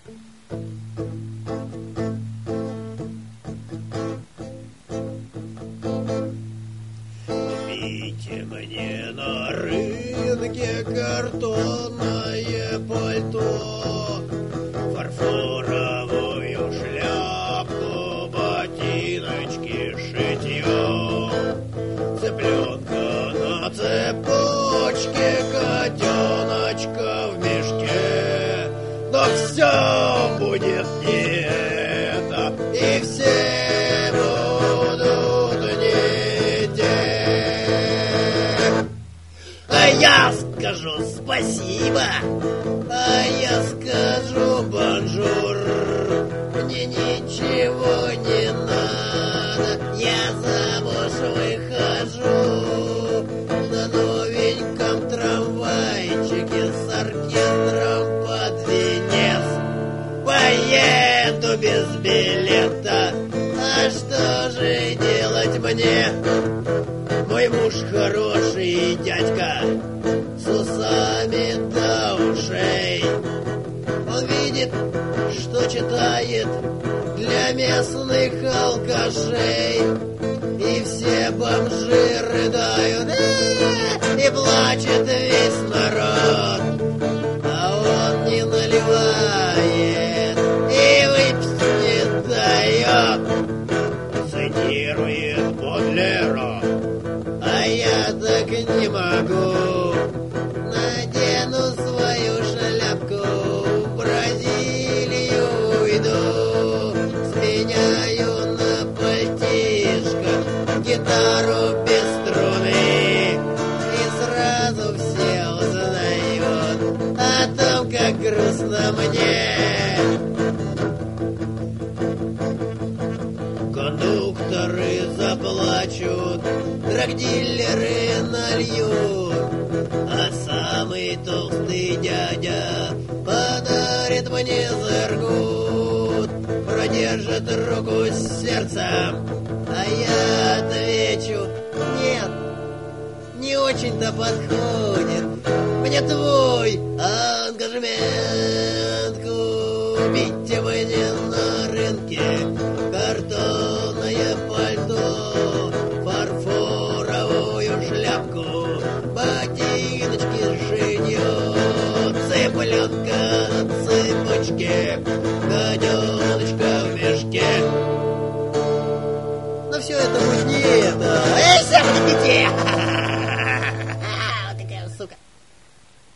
Купите мне на рынке картонное пальто, фарфоровую шляпку, ботиночки, шитье, цыпленка на цепочке, котеночка в мешке. Но все будет не это, и все будут не те. А я скажу спасибо, а я скажу бонжур. Мне ничего не надо, я замуж выхожу на новеньком трамвайчике с оркестром под венец. Поеду без билета, а что же делать мне? Мой муж хороший дядька, с усами до ушей. Он видит, что читает для местных алкашей, и все бомжи рыдают, и плачет весь народ. А он не наливает и выпить не дает, цитирует Бодлера. А я так не могу. Надену свою шляпку, в Бразилию уйду, сменяю на пальтишко гитару без струны, и сразу все узнают о том, как грустно мне. Кондукторы заплачут, драгдилеры нальют, а самый толстый дядя подарит мне зергут, продержит руку с сердцем, а я отвечу: нет, не очень-то подходит мне твой ангажемент. Купите мне на рынке картонное пальто, фарфоровую шляпку, ботиночки с шитьем, цыпленка на цепочке, котеночка в мешке. Но все это будет не это. Эй, всех не те!